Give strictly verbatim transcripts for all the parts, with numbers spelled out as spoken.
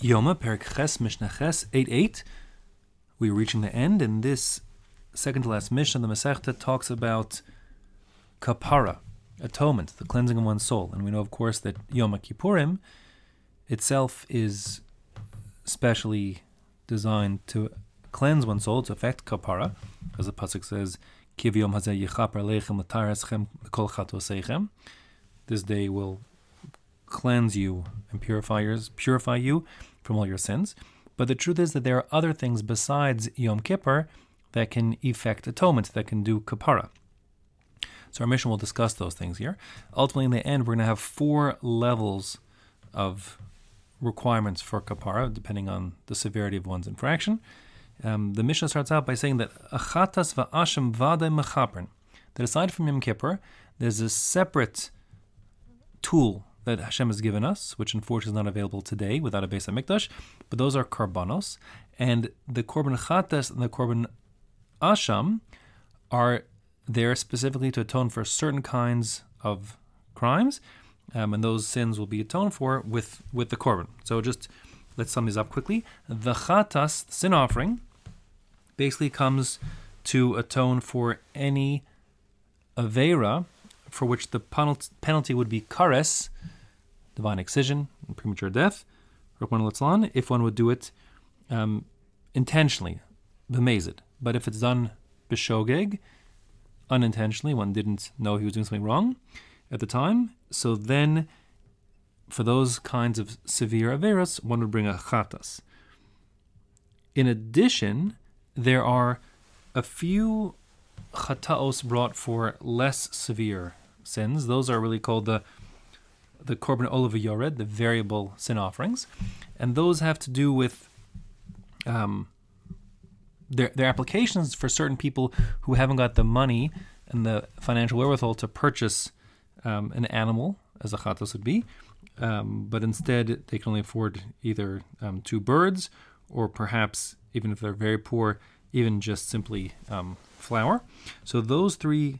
Yoma, Perek Ches, Mishnah Ches, eight eight. We're reaching the end, and this second to last Mishnah, the Masechta, talks about kapara, atonement, the cleansing of one's soul. And we know, of course, that Yom Kippurim itself is specially designed to cleanse one's soul, to effect kapara, as the pasuk says, Kiv Yom Hazeh Yichaper Leichem L'Tareschem L'Kol Chatoseichem. This day will cleanse you and purify yours, purify you from all your sins. But the truth is that there are other things besides Yom Kippur that can effect atonement, that can do kapara. So our mission will discuss those things here. Ultimately, in the end, we're going to have four levels of requirements for kapara, depending on the severity of one's infraction. Um, the Mishnah starts out by saying that achatas va'ashem vade mechapern, that aside from Yom Kippur, there's a separate tool that Hashem has given us, which unfortunately is not available today without a Beis HaMikdash, but those are korbanos, and the korban chatas and the korban asham are there specifically to atone for certain kinds of crimes, um, and those sins will be atoned for with, with the korban. So just let's sum these up quickly. The chatas, the sin offering, basically comes to atone for any aveira for which the penalty would be kares, divine excision, and premature death, if one would do it um, intentionally, b'mezid. But if it's done b'shogeg, unintentionally, one didn't know he was doing something wrong at the time, so then for those kinds of severe averas, one would bring a chatas. In addition, there are a few chataos brought for less severe sins. Those are really called the the korban olav yored, the variable sin offerings, and those have to do with um, their their applications for certain people who haven't got the money and the financial wherewithal to purchase um, an animal, as a chatos would be, um, but instead they can only afford either um, two birds, or perhaps, even if they're very poor, even just simply um, flour. So those three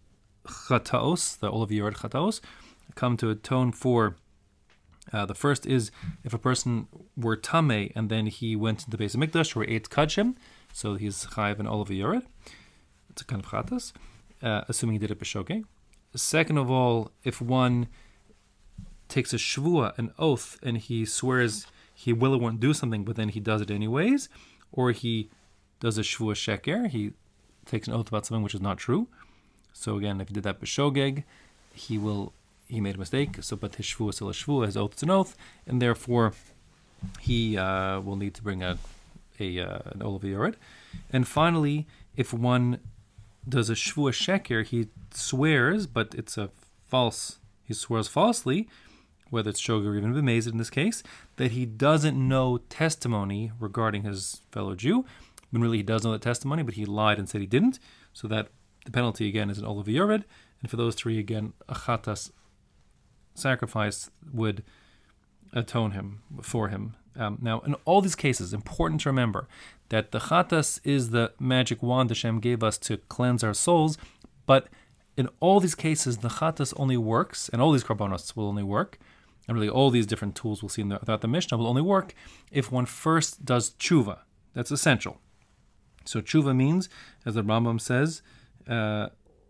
chataos, the olav yored chataos, come to atone for. Uh, the first is if a person were tameh and then he went into the Beis HaMikdash or ate kachim, so he's chayiv and olav yored. It's a kind of chatas, uh, assuming he did it b'shogeg. Second of all, if one takes a shvua, an oath, and he swears he will or won't do something, but then he does it anyways, or he does a shvua sheker, he takes an oath about something which is not true. So again, if he did that b'shogeg, he will he made a mistake. So, but his shvua is still a shvua, his oath is an oath, and therefore he uh, will need to bring a a uh, an olav yored. And finally, if one does a shvua sheker, he swears, but it's a false. He swears falsely, whether it's shogeg or even b'mezid in this case, that he doesn't know testimony regarding his fellow Jew. When really he does know the testimony, but he lied and said he didn't. So that the penalty again is an olav yored, and for those three again, a chatas sacrifice would atone him for him. Um, now, in all these cases, important to remember that the chatas is the magic wand Hashem gave us to cleanse our souls, but in all these cases, the chatas only works, and all these korbanos will only work, and really all these different tools we'll see in the, throughout the Mishnah will only work if one first does tshuva. That's essential. So tshuva means, as the Rambam says, uh,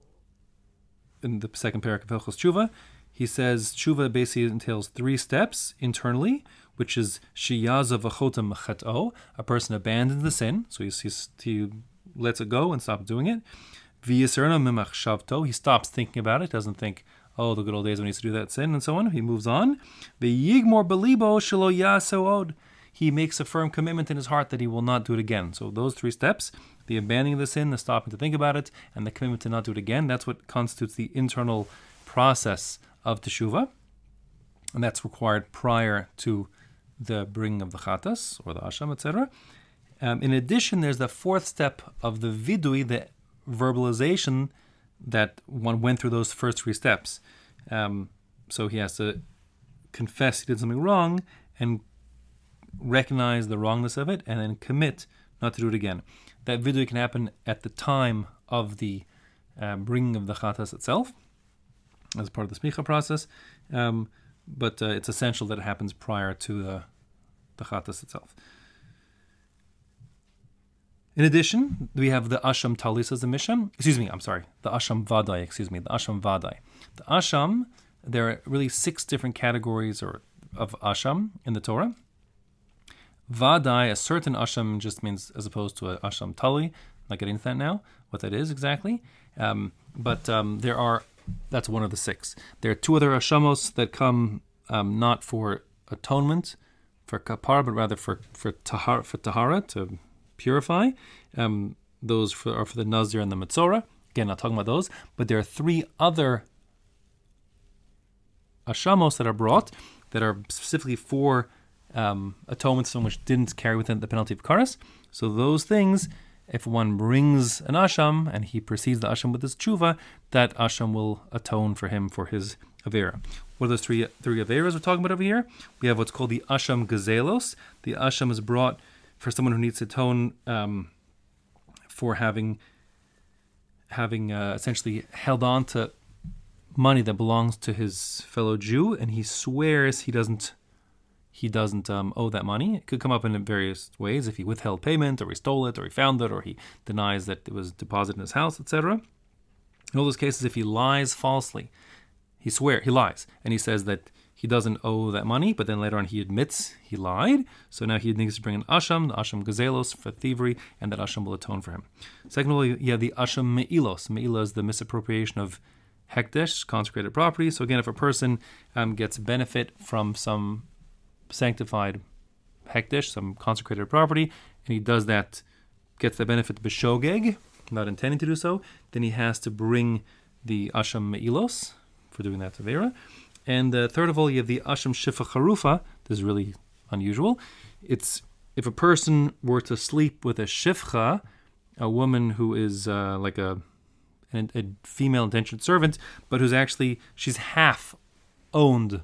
in the second parak of Hilchos Tshuva, he says tshuva basically entails three steps internally, which is shiyaza v'chota mechato, a person abandons the sin, so he's, he's, he lets it go and stops doing it. V'yiserna mimachshavto, he stops thinking about it, doesn't think, oh, the good old days when he used to do that sin, and so on. He moves on. V'yigmor belibo shelo yaso od, he makes a firm commitment in his heart that he will not do it again. So those three steps, the abandoning of the sin, the stopping to think about it, and the commitment to not do it again, that's what constitutes the internal process of teshuvah, and that's required prior to the bringing of the chatas, or the asham, et cetera. Um, in addition, there's the fourth step of the vidui, the verbalization, that one went through those first three steps. Um, so he has to confess he did something wrong, and recognize the wrongness of it, and then commit not to do it again. That vidui can happen at the time of the uh, bringing of the chatas itself, as part of the smicha process, um, but uh, it's essential that it happens prior to the the chatas itself. In addition, we have the asham talis as the Mishnah. Excuse me, I'm sorry. The asham vadai, excuse me, the asham vadai. The asham, there are really six different categories or of asham in the Torah. Vadai, a certain asham, just means as opposed to a asham tali. I'm not getting into that now, what that is exactly. Um, but um, there are, that's one of the six. There are two other ashamos that come um, not for atonement, for kapar, but rather for, for, tahar, for tahara, to purify. Um, those for, are for the Nazir and the Metzora. Again, not talking about those. But there are three other ashamos that are brought that are specifically for um, atonements from which didn't carry within the penalty of karas. So those things, if one brings an asham and he precedes the asham with his tshuva, that asham will atone for him for his avera. What are those three three averas we're talking about over here? We have what's called the asham gazelos. The asham is brought for someone who needs to atone um, for having having uh, essentially held on to money that belongs to his fellow Jew, and he swears he doesn't he doesn't um, owe that money. It could come up in various ways: if he withheld payment, or he stole it, or he found it, or he denies that it was deposited in his house, et cetera. In all those cases, if he lies falsely, he swears he lies, and he says that he doesn't owe that money, but then later on he admits he lied. So now he needs to bring an asham, the asham gazelos, for thievery, and that asham will atone for him. Secondly, you have the asham me'ilos. Me'ilah is the misappropriation of hekdesh, consecrated property. So again, if a person um, gets benefit from some sanctified hekdesh, some consecrated property, and he does that, gets the benefit b'shogeg, not intending to do so, then he has to bring the asham me'ilos for doing that avera. And uh, third of all, you have the asham shifa charufa. This is really unusual. It's if a person were to sleep with a shifcha, a woman who is uh, like a, a a female indentured servant, but who's actually she's half owned.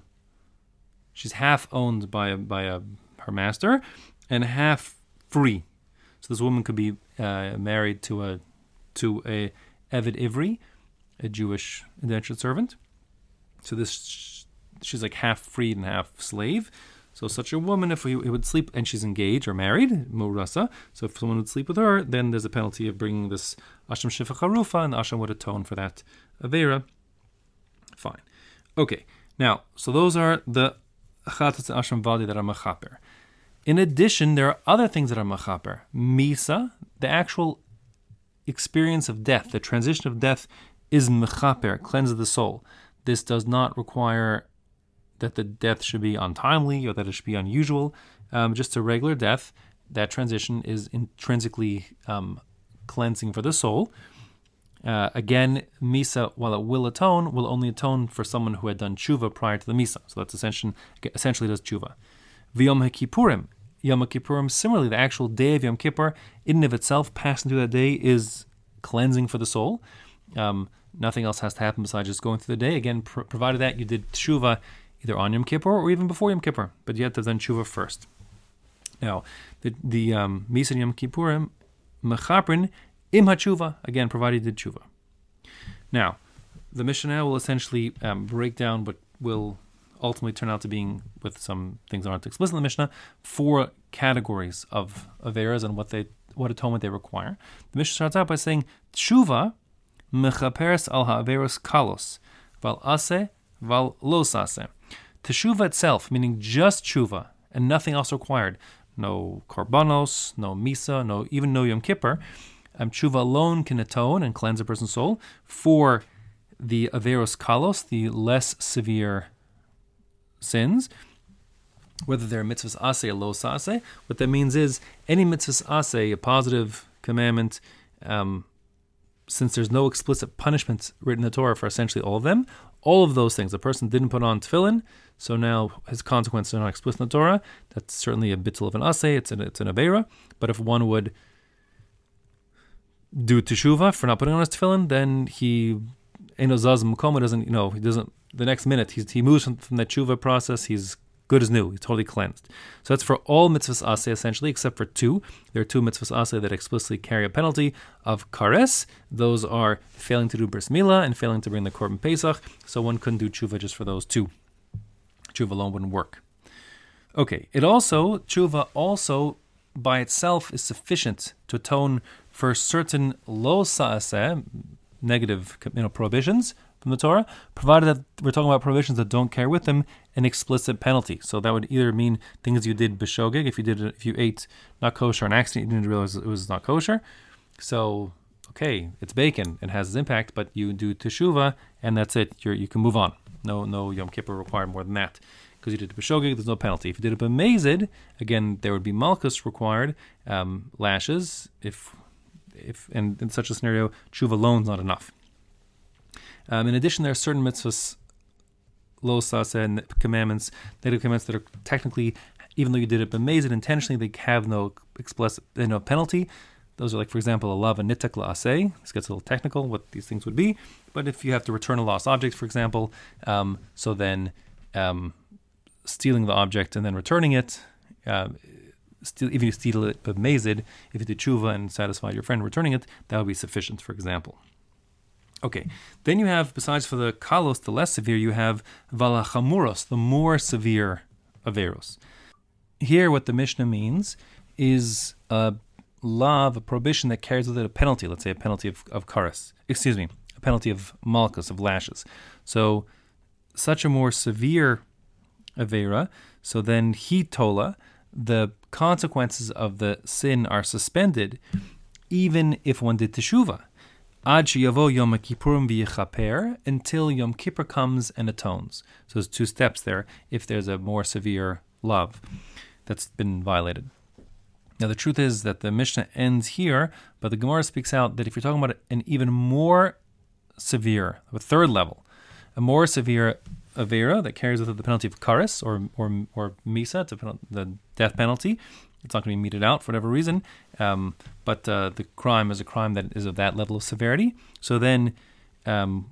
She's half owned by a, by a, her master, and half free. So this woman could be uh, married to a to a Eved Ivri, a Jewish indentured servant. So this, she's like half freed and half slave. So such a woman, if we would sleep, and she's engaged or married, Murasa, so if someone would sleep with her, then there's a penalty of bringing this Asham Shifa Charufa, and the Asham would atone for that Avera. Fine. Okay, now, so those are the Chatas and Asham Vadi that are Machaper. In addition, there are other things that are Machaper. Misa, the actual experience of death, the transition of death, is Machaper, cleanses the soul. This does not require that the death should be untimely or that it should be unusual. Um, just a regular death, that transition is intrinsically um, cleansing for the soul. Uh, again, Misa, while it will atone, will only atone for someone who had done tshuva prior to the Misa. So that's essentially, essentially does tshuva. V'yom HaKippurim. Yom HaKippurim, similarly, the actual day of Yom Kippur, in and of itself, passing through that day is cleansing for the soul. Um, Nothing else has to happen besides just going through the day. Again, pr- provided that you did tshuva either on Yom Kippur or even before Yom Kippur, but you have to have done tshuva first. Now, the the um, Misa Yom Kippurim mechaprin im hatshuva, again, provided you did tshuva. Now, the Mishnah will essentially um, break down what will ultimately turn out to being, with some things that aren't explicit in the Mishnah, four categories of averas and what they what atonement they require. The Mishnah starts out by saying tshuva mechaperes al ha'averos kalos, val ase, val los ase. Teshuva itself, meaning just tshuva and nothing else required. No korbanos, no misa, no even no Yom Kippur. Um, tshuva alone can atone and cleanse a person's soul for the averos kalos, the less severe sins, whether they're mitzvahs ase or los ase. What that means is any mitzvahs ase, a positive commandment, um, since there's no explicit punishments written in the Torah for essentially all of them, all of those things, the person didn't put on tefillin, so now his consequences are not explicit in the Torah. That's certainly a bittul of an aseh, it's an, it's an avera. But if one would do teshuvah for not putting on his tefillin, then he, enozaz mukoma, doesn't, you know, he doesn't, the next minute, he's, he moves from, from that teshuvah process, he's good as new, he's totally cleansed. So that's for all mitzvahs aseh essentially, except for two. There are two mitzvahs aseh that explicitly carry a penalty of kares. Those are failing to do bris milah and failing to bring the korban pesach. So one couldn't do tshuva just for those two. Tshuva alone wouldn't work. Okay, it also, tshuva also by itself is sufficient to atone for certain lo sa'aseh, negative you know, prohibitions from the Torah, provided that we're talking about prohibitions that don't carry with them an explicit penalty. So that would either mean things you did b'shogeg, if you did if you ate not kosher on accident, you didn't realize it was not kosher. So, okay, it's bacon, it has its impact, but you do teshuvah, and that's it. You're, you can move on. No, no Yom Kippur required more than that. Because you did it b'shogeg, there's no penalty. If you did it b'mezid, again, there would be malchus required, um, lashes, if, if, and in such a scenario, tshuva alone is not enough. Um, in addition, there are certain mitzvahs, lo saseh, and commandments, negative commandments that are technically, even though you did it b'mezid intentionally, they have no explicit, no penalty. Those are like, for example, a lava nitak la'aseh. This gets a little technical, what these things would be. But if you have to return a lost object, for example, um, so then um, stealing the object and then returning it, uh, still, if you steal it b'mezid, if you do tshuva and satisfy your friend returning it, that would be sufficient, for example. Okay, then you have, besides for the kalos, the less severe, you have valachamuros, the more severe averos. Here, what the Mishnah means is a lav, a prohibition that carries with it a penalty, let's say a penalty of, of karas, excuse me, a penalty of malchus, of lashes. So, such a more severe avera, so then hitola, the consequences of the sin are suspended, even if one did teshuvah. Ad sheyavo Yom Kippurim v'yichaper, until Yom Kippur comes and atones. So there's two steps there, if there's a more severe love that's been violated. Now the truth is that the Mishnah ends here, but the Gemara speaks out that if you're talking about an even more severe, a third level, a more severe avera that carries with it the penalty of kares or or or misa, to the death penalty, it's not going to be meted out for whatever reason, um, but uh, the crime is a crime that is of that level of severity. So then um,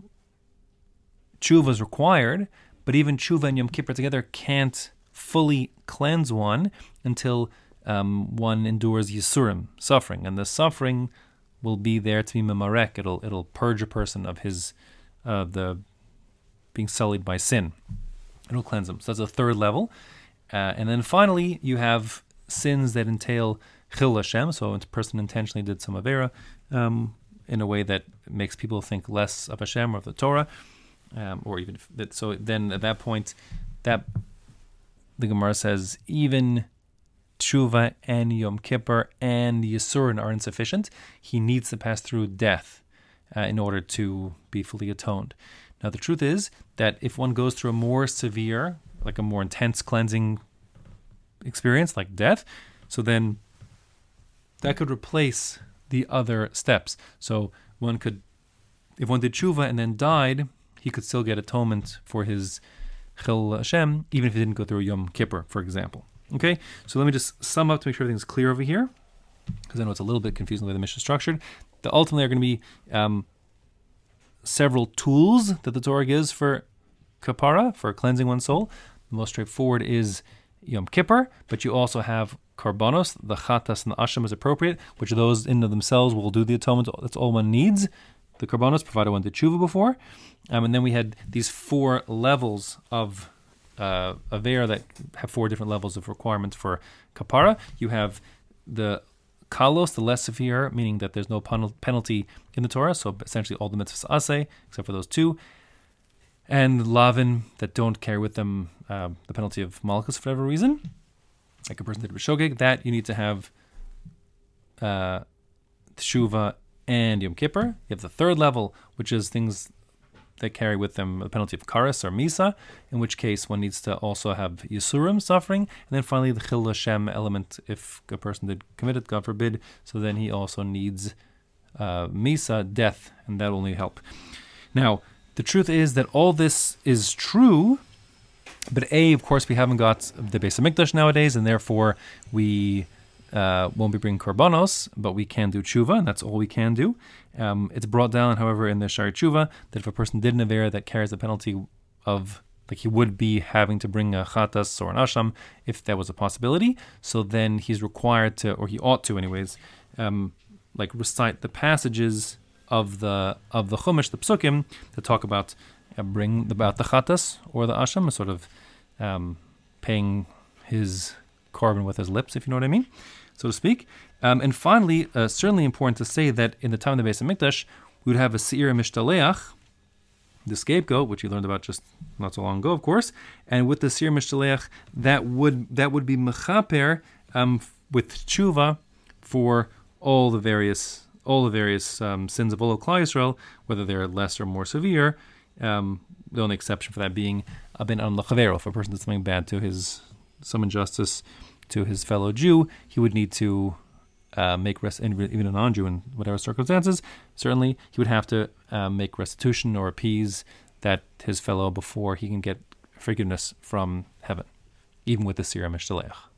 tshuva is required, but even tshuva and Yom Kippur together can't fully cleanse one until um, one endures yisurim, suffering, and the suffering will be there to be memarek. It'll it'll purge a person of his uh, the being sullied by sin. It'll cleanse him. So that's a third level, uh, and then finally you have sins that entail chil Hashem, so a person intentionally did some avera um, in a way that makes people think less of Hashem or of the Torah, um, or even if that. So then at that point, that the Gemara says even tshuva and Yom Kippur and Yisurin are insufficient. He needs to pass through death uh, in order to be fully atoned. Now the truth is that if one goes through a more severe, like a more intense cleansing experience like death, so then that could replace the other steps. So one could, if one did tshuva and then died, he could still get atonement for his chil Hashem, even if he didn't go through Yom Kippur, for example. Okay, so let me just sum up to make sure everything's clear over here, because I know it's a little bit confusing the way the Mishnah is structured. The ultimately are going to be um, several tools that the Torah gives for kapara, for cleansing one's soul. The most straightforward is Yom Kippur, but you also have karbanos, the chatas and the asham is appropriate, which those in of themselves will do the atonement. That's all one needs. The karbanos, provided one did tshuva before. Um, and then we had these four levels of uh, avera that have four different levels of requirements for kapara. You have the kalos, the less severe, meaning that there's no penalty in the Torah, so essentially all the mitzvahs aseh, except for those two. And lavin that don't carry with them uh, the penalty of malchus for whatever reason, like a person did b'shogeg, that you need to have uh, teshuva and Yom Kippur. You have the third level, which is things that carry with them the penalty of kares or misa, in which case one needs to also have yisurim, suffering, and then finally the chil Hashem element, if a person did commit it, God forbid, so then he also needs uh, misa, death, and that will only help. Now, the truth is that all this is true, but A, of course, we haven't got the Beis HaMikdash nowadays, and therefore we uh, won't be bringing korbanos, but we can do tshuva, and that's all we can do. Um, it's brought down, however, in the Shari Tshuva, that if a person did an avera that carries the penalty of, like he would be having to bring a chatas or an asham, if that was a possibility, so then he's required to, or he ought to anyways, um, like recite the passages of the of the Chumash, the Psukim, that talk about uh, bring about the chatas or the asham, sort of um, paying his korban with his lips, if you know what I mean, so to speak. Um, and finally, uh, certainly important to say that in the time of the Beis HaMikdash, we would have a seir mishtaleach, the scapegoat, which you learned about just not so long ago, of course. And with the seir mishtaleach, that would that would be mechaper um, with tshuva for all the various all the various um, sins of all of Klal Yisrael, whether they're less or more severe. Um, the only exception for that being a ben am l'chavero. If a person did something bad to his some injustice to his fellow Jew, he would need to uh, make rest, even a non-Jew in whatever circumstances. Certainly, he would have to uh, make restitution or appease that his fellow before he can get forgiveness from heaven, even with the seir mishtaleach.